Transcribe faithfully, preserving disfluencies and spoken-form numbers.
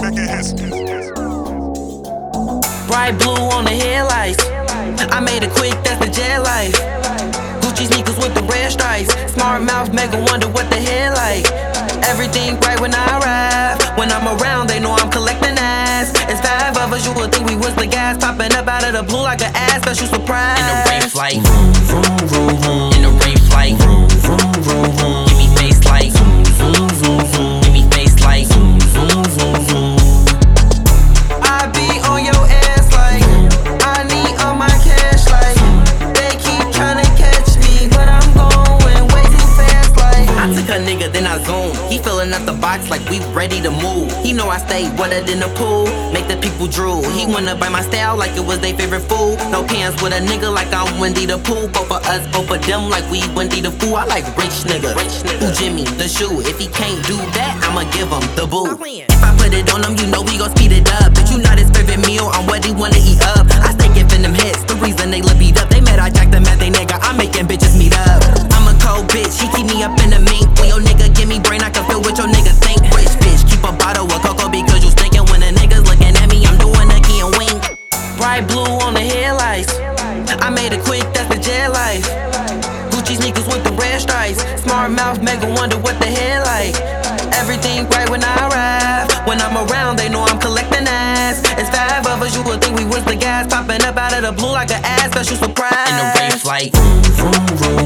Bright blue on the headlights. I made it quick, that's the jet life. Gucci sneakers with the red stripes. Smart mouth make 'em wonder what the hell like. Everything right when I arrive. When I'm around, they know I'm collecting ass. It's five of us, you would think we was the guys. Popping up out of the blue like an ass special surprise. In the rain flight, vroom, vroom, vroom, vroom. In the rain flight, vroom, vroom, vroom, vroom. Give me face like zoom, zoom, zoom, zoom. Give me face like zoom, zoom, zoom, zoom. I be on your ass like I need all my cash like they keep tryna catch me, but I'm going way too fast like I took a nigga, then I zoomed. He filling up the box like we ready to move. He know I stay wetter than the pool, make the people drool. He wanna buy my style like it was their favorite food. No pants with a nigga like I'm Wendy the Pooh. Both for us, both for them like we Wendy the Fool. I like rich nigga, rich nigga. Who Jimmy the shoe? If he can't do that, I'ma give him the boo. If I put it on him, you know we gon' speed it up. But you not his favorite meal, I'm what he wanna eat up. I stay giving them hits, the reason they look beat up. They mad I jacked them at they nigga, I'm making bitches meet up. I'm a cold bitch, he keep me up in the mink. When your nigga give me brain, I can feel what your nigga think. Rich bitch, keep a bottle of cocoa because you stinking. When the niggas looking at me, I'm doing a key and wink. Bright blue on the headlights. I made it quick, that's the jet life. Gucci sneakers with the red stripes. Smart mouth make 'em wonder what the hell like. Everything right when I arrive. When I'm around, they know I'm collecting ass. It's five of us, you would think we was the guys. Popping up out of the blue like an ass special surprise. In the rain flight, vroom, vroom, vroom.